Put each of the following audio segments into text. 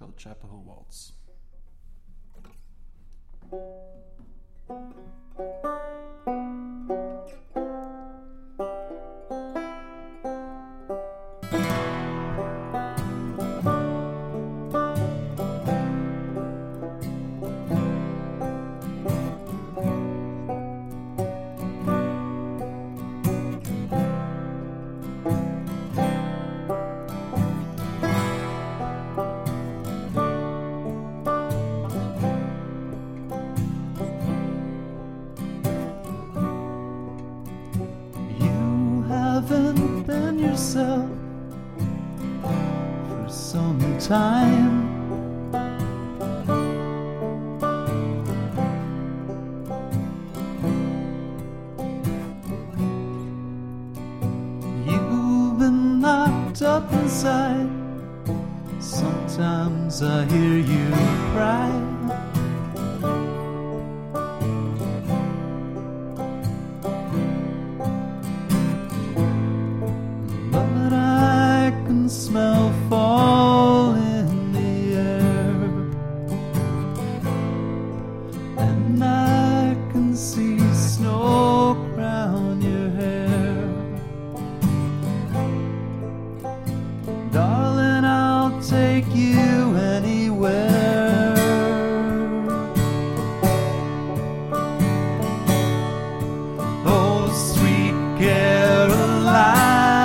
called Chapel Hill Waltz. Yourself for some time. You've been locked up inside. Sometimes I hear you cry. Smell fall in the air, and I can see snow crown your hair. Darling, I'll take you anywhere. Oh, sweet Caroline,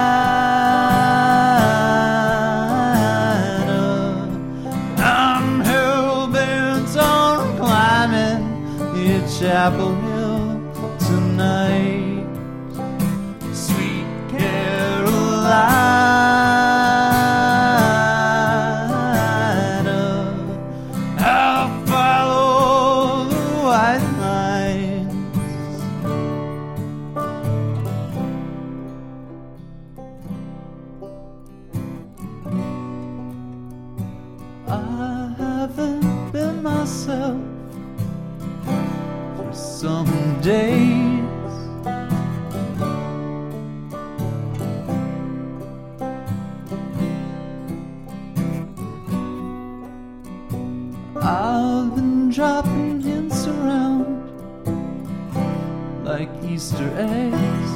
Chapel Hill tonight. Sweet Carolina, I'll follow the white lines. I haven't been myself some days. I've been dropping hints around like Easter eggs.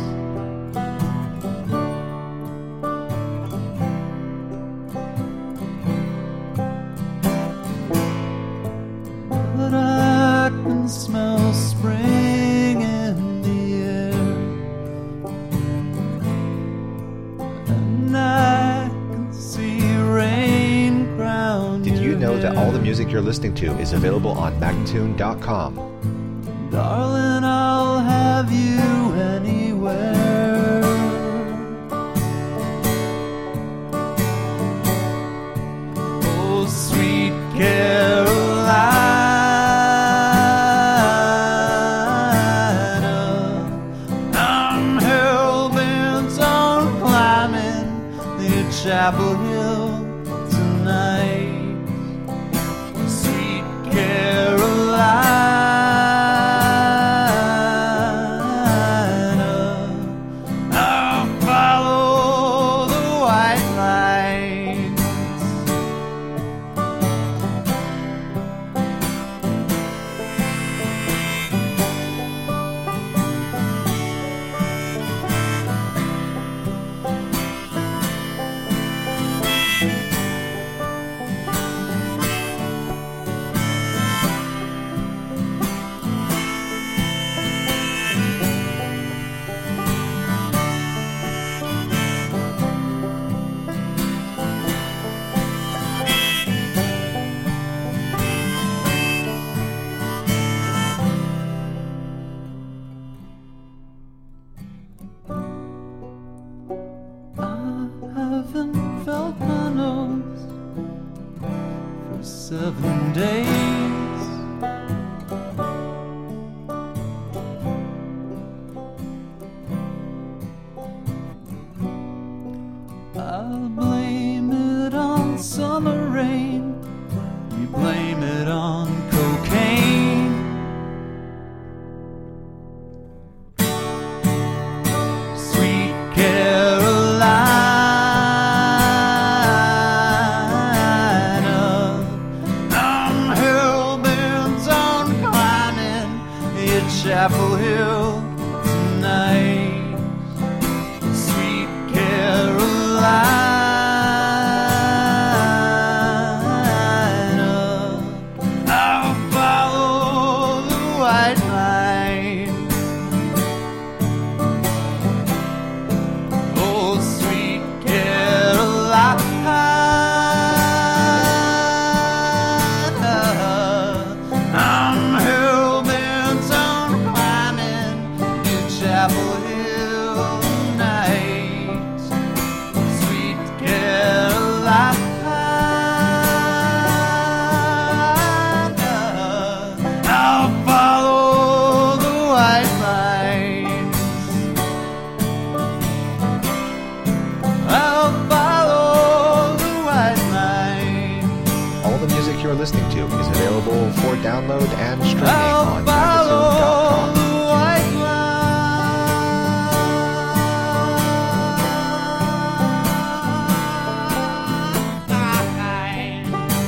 But I can smell spring in the air, and I can see rain crown. Did you know that all the music you're listening to is available on Magntune.com? Darling, I'll have you anywhere. Oh, sweet Carolina, I'm hell-bent on climbing the Chapel Hill tonight. Sweet Carolina, I'll follow the white lines. I haven't felt my nose for 7 days. I'll blame it on summer rain. You blame it on cocaine. Sweet Carolina, Chapel Hill tonight. Sweet Carolina, I'll follow the white line. Oh, sweet Carolina, I'm hell-bent on climbing in Chapel Hill tonight. Sweet Carolina, I'll follow the white lines. I'll follow the white lines. All the music you're listening to is available for download and streaming I'll on follow Magnatune.com. the white line.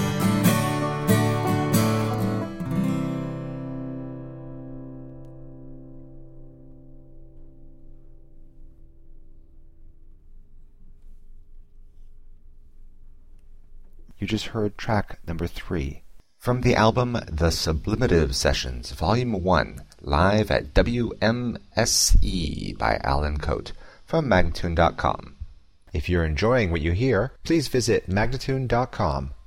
You just heard track number 3 from the album The Sublimative Sessions, Volume 1, live at WMSE by Alan Cote from Magnatune.com. If you're enjoying what you hear, please visit Magnatune.com